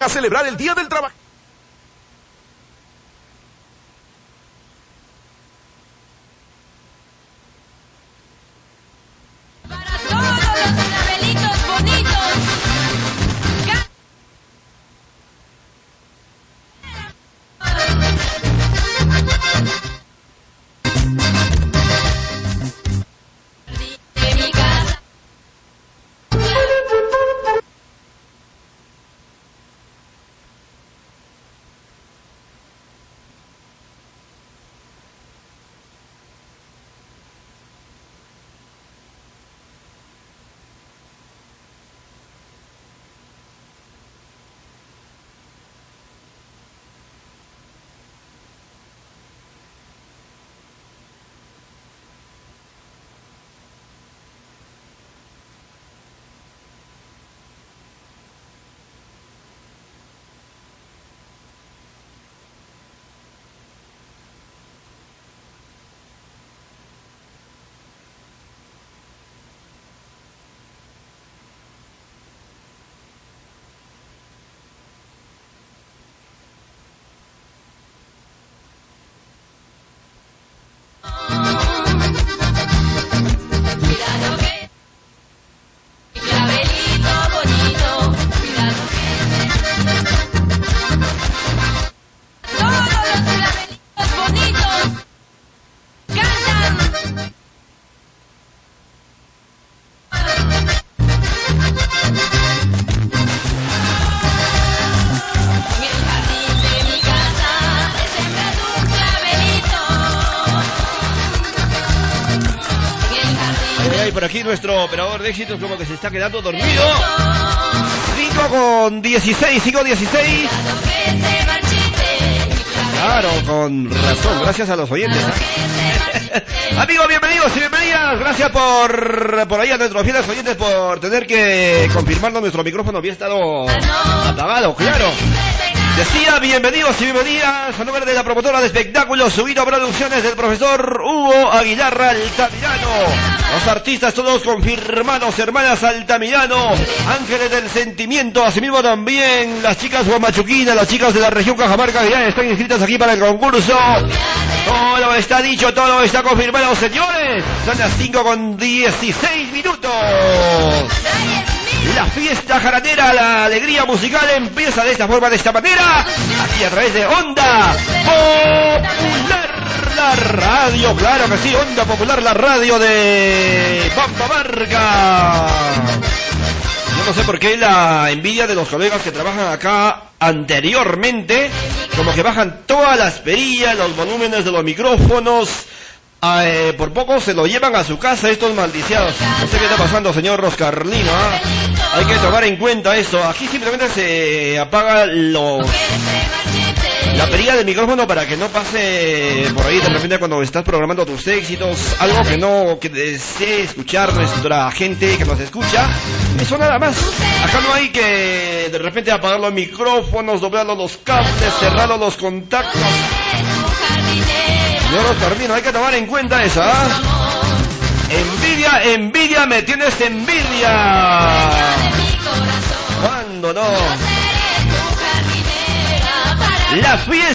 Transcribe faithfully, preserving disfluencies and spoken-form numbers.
para celebrar el Día del Trabajo. Por aquí nuestro operador de éxitos como que se está quedando dormido. cinco con dieciséis, cinco dieciséis. Claro, con razón, gracias a los oyentes, ¿eh? Amigos, bienvenidos y bienvenidas. Gracias por, por ahí a nuestros fieles oyentes por tener que confirmarnos. Nuestro micrófono había estado apagado, claro. Decía, bienvenidos y bienvenidas a nombre de la promotora de espectáculos Subino Producciones del profesor Hugo Aguilar Altamirano. Los artistas todos confirmados, hermanas Altamirano, Ángeles del Sentimiento, asimismo también las chicas guamachuquinas, las chicas de la región Cajamarca que ya están inscritas aquí para el concurso. Todo está dicho, todo está confirmado, señores. Son las cinco con dieciséis minutos. La fiesta jaranera, la alegría musical empieza de esta forma, de esta manera, aquí a través de Onda Popular, la radio, claro que sí, Onda Popular, la radio de Pampamarca. Yo no sé por qué la envidia de los colegas que trabajan acá anteriormente, como que bajan todas las perillas, los volúmenes de los micrófonos. Eh, por poco se lo llevan a su casa estos maldiciados. No sé qué está pasando, señor Roscarlino, ¿eh? Hay que tomar en cuenta esto. Aquí simplemente se apaga lo... la perilla del micrófono para que no pase por ahí de repente cuando estás programando tus éxitos, algo que no que desee escuchar nuestra gente que nos escucha. Eso nada más. Acá no hay que de repente apagar los micrófonos, doblarlos los cables, cerrarlos los contactos. No los termino, hay que tomar en cuenta esa. ¿eh? Envidia, envidia, me tienes envidia. ¿Cuándo no? La fiesta